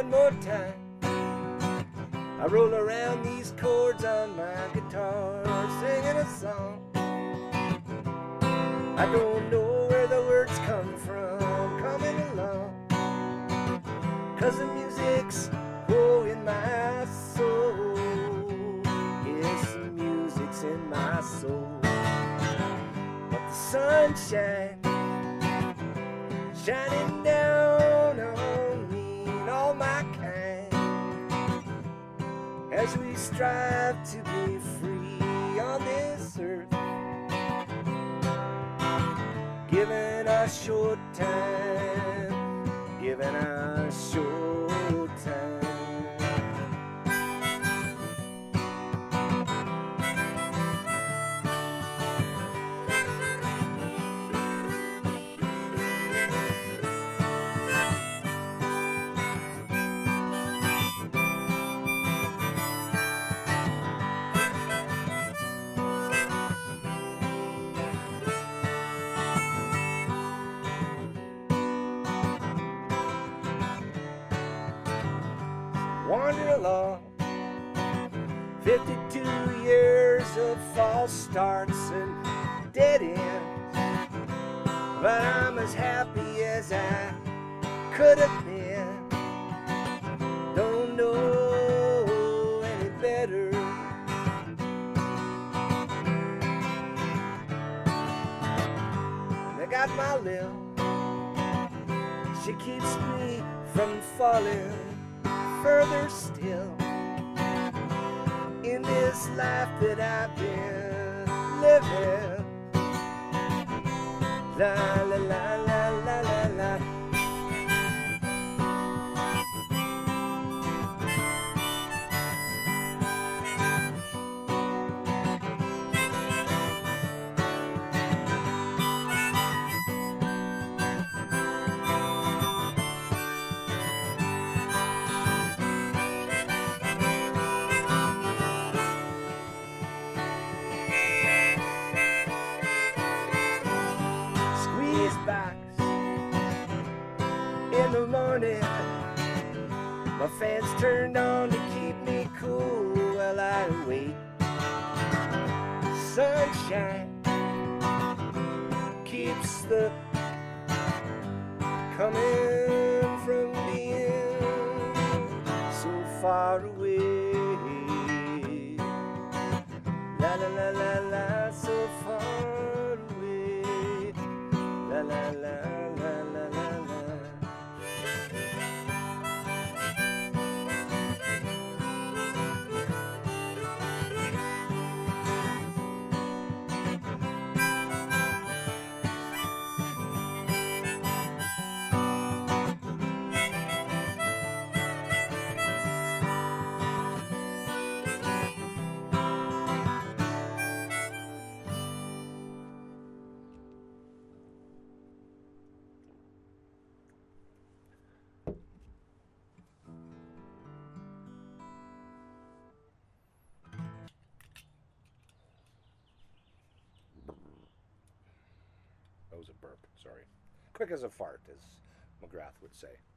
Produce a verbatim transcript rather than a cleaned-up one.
one more time. I roll around these chords on my guitar, singing a song. I don't know where the words come from, coming along, 'cause the music's oh in my soul. Yes, the music's in my soul. But the sunshine shining down on me and all my kind, as we strive to be free on this earth, given our short time, given our short time. Wander along, fifty-two years of false starts and dead ends, but I'm as happy as I could have been. Don't know any better. And I got my Lil, she keeps me from falling further still in this life that I've been living. La la la la la la la. Box in the morning, my fans turned on to keep me cool while I wait. Sunshine keeps the coming from being so far away. La la la la la, so far away. La la la la la la la. That was a burp, sorry. Quick as a fart, as McGrath would say.